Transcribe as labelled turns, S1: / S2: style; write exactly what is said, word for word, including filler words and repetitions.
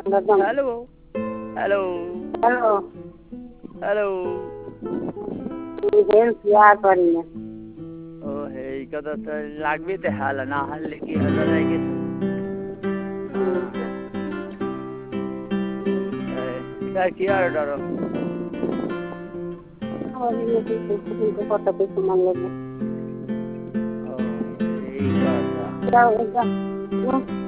S1: hello hello
S2: hello
S1: hello
S2: help यार करी ना
S1: ও এই কথা তো লাগবে তো হাল না হারলে কি হলো রে কিছু এটা কি আর ডরো
S2: और ये तुमको पता पे सामान लेने
S1: ও এই কথা
S2: क्या होगा